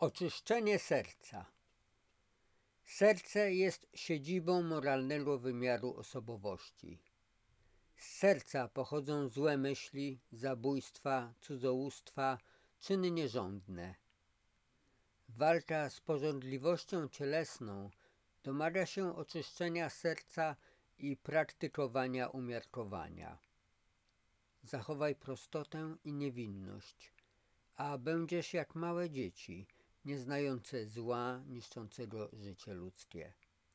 Oczyszczenie serca. Serce jest siedzibą moralnego wymiaru osobowości. Z serca pochodzą złe myśli, zabójstwa, cudzołóstwa, czyny nierządne. Walka z pożądliwością cielesną domaga się oczyszczenia serca i praktykowania umiarkowania. Zachowaj prostotę i niewinność, a będziesz jak małe dzieci, nie znające zła, niszczącego życie ludzkie.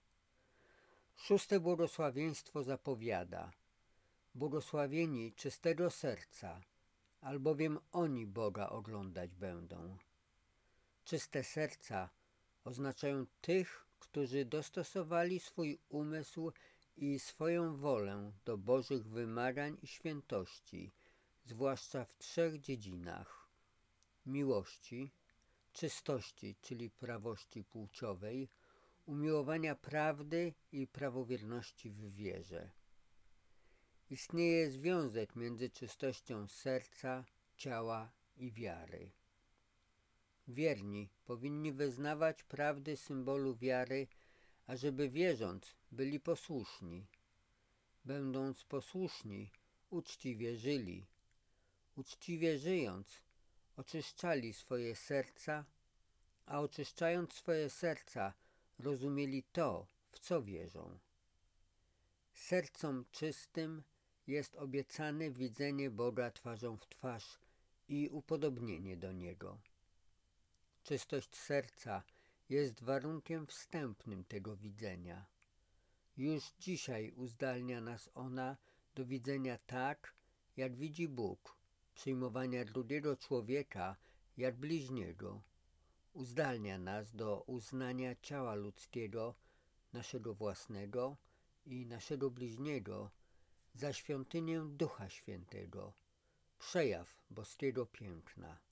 6. błogosławieństwo zapowiada: błogosławieni czystego serca, albowiem oni Boga oglądać będą. Czyste serca oznaczają tych, którzy dostosowali swój umysł i swoją wolę do Bożych wymagań i świętości, zwłaszcza w 3 dziedzinach: miłości, czystości, czyli prawości płciowej, umiłowania prawdy i prawowierności w wierze. Istnieje związek między czystością serca, ciała i wiary. Wierni powinni wyznawać prawdy symbolu wiary, ażeby wierząc byli posłuszni. Będąc posłuszni, uczciwie żyli. Uczciwie żyjąc, oczyszczali swoje serca, a oczyszczając swoje serca, rozumieli to, w co wierzą. Sercom czystym jest obiecane widzenie Boga twarzą w twarz i upodobnienie do Niego. Czystość serca jest warunkiem wstępnym tego widzenia. Już dzisiaj uzdalnia nas ona do widzenia tak, jak widzi Bóg, przyjmowania drugiego człowieka jak bliźniego. Uzdalnia nas do uznania ciała ludzkiego, naszego własnego i naszego bliźniego za świątynię Ducha Świętego, przejaw boskiego piękna.